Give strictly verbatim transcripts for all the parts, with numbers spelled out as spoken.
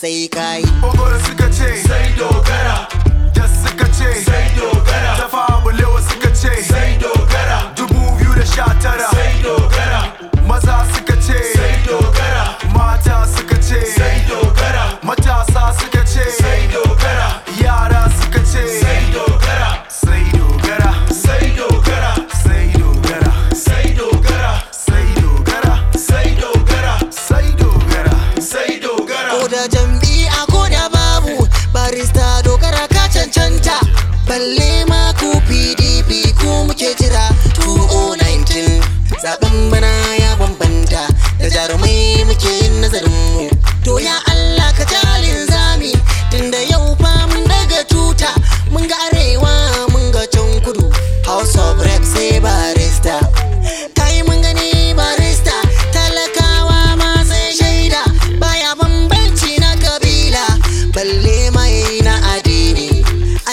sai kai. Ogoro suka ce sai dogara, Jas suka ce sai dogara, Tafawa Balewa suka ce sai dogara, dubu biyu da sha tara sai dogara, maza suka ce sai dogara, mata suka ce sai dogara, matasa suka ce sai dogara, yara suka ce sai dogara, sai dogara, sai dogara, sai dogara, sai dogara, sai dogara, sai dogara, sai dogara, sai dogara. Ko da jam'iyya ko da babu, barista dogara ka cancanta. Balle ma ku P D P ku muke jira twenty nineteen. Zaben bana ya bambanta, da jarumai muke yin nazarin mu. To ya Allah ka jalin zami, tunda yau fa mun daga tuta. Mun ga arewa mun ga can kudu, House of Rep sai barista. Kai mun gani barista, talakawa ma sai shaida. Baya bambanci na kabila, balle mai na addini.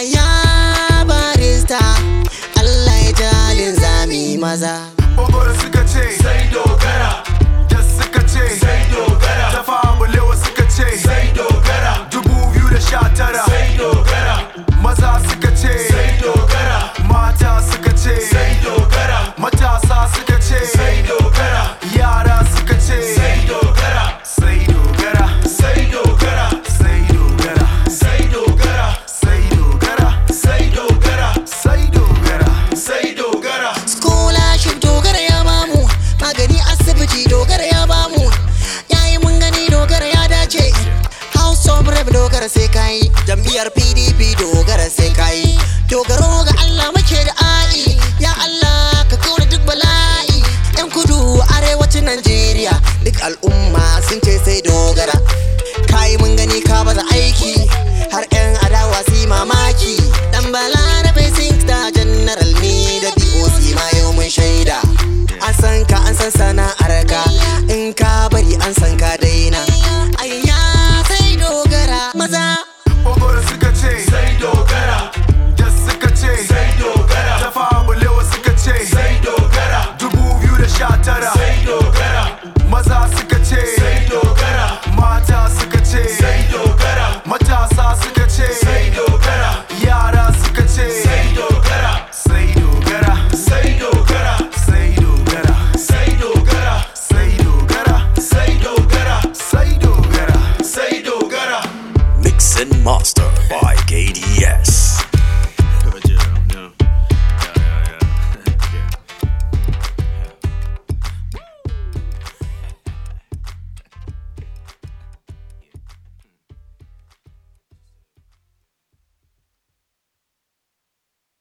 Aya barista, Allah ya jalin zami maza. Ogoro suka ce sai dogara, Jas suka ce sai dogara, Tafawa Balewa suka ce sai dogara, dubu biyu da sha tara sai dogara, maza suka ce sai dogara, mata suka ce sai dogara, matasa suka ce sai dogara, yara suka ce sai dogara, sai dogara, sai dogara, sai dogara, sai dogara, sai dogara, sai dogara, sai dogara, sai dogara. Scholarship dogara ya bamu, magani asibiti dogara ya bamu. Yayi mun gani dogara ya dace, House of Rep dogara sai kai, jam'iyyar P D P dogara sai kai. Dogaro ga Allah muke da ai, ya Allah ka kaura duk bala'i. Yan kudu arewacin Najeriya duk al'umma sun ce sai dogara. Kai mun gani ka baza aiki, har yan adawa su mamaki. Dan Balarabe Singta General ni da B O C ma yau mun shaida. An san ka an san sana'ar ka, in ka bari an san ka daina. Ayya sai dogara maza. Ogoro suka ce sai dogara, Jas suka ce sai dogara, Tafawa Balewa suka ce sai dogara, dubu biyu da sha tara sai dogara, maza suka ce sai dogara, mata suka ce sai dogara, matasa suka ce sai dogara, yara suka ce sai dogara, sai dogara, sai dogara, sai dogara, sai dogara, sai dogara, sai dogara, sai dogara, sai dogara. Mix and master by K D S.